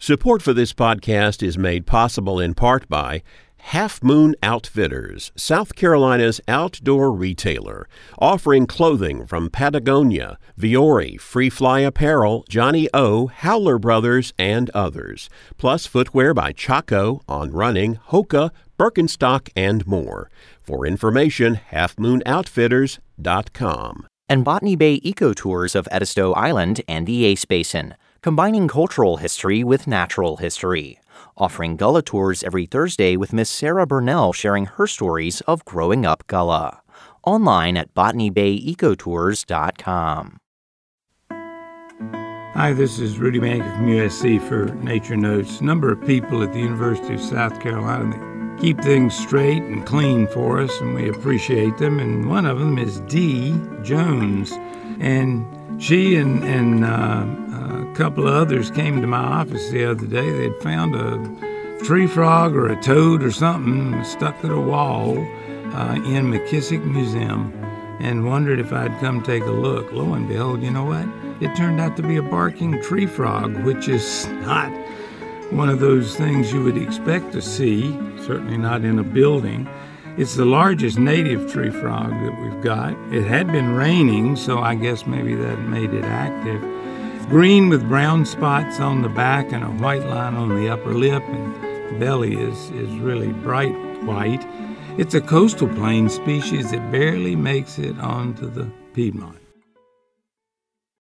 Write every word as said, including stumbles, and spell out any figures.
Support for this podcast is made possible in part by Half Moon Outfitters, South Carolina's outdoor retailer, offering clothing from Patagonia, Viore, Free Fly Apparel, Johnny O, Howler Brothers, and others, plus footwear by Chaco, On Running, Hoka, Birkenstock, and more. For information, half moon outfitters dot com. And Botany Bay Eco Tours of Edisto Island and the Ace Basin, combining cultural history with natural history. Offering Gullah tours every Thursday with Miss Sarah Burnell sharing her stories of growing up Gullah. Online at botany bay ecotours dot com. Hi, this is Rudy Manka from U S C for Nature Notes. A number of people at the University of South Carolina that keep things straight and clean for us, and we appreciate them. And one of them is Dee Jones. And she and, and uh, a couple of others came to my office the other day. They'd found a tree frog or a toad or something stuck to the wall uh, in McKissick Museum and wondered if I'd come take a look. Lo and behold, you know what? It turned out to be a barking tree frog, which is not one of those things you would expect to see, certainly not in a building. It's the largest native tree frog that we've got. It had been raining, so I guess maybe that made it active. Green with brown spots on the back and a white line on the upper lip, and the belly is, is really bright white. It's a coastal plain species that barely makes it onto the Piedmont.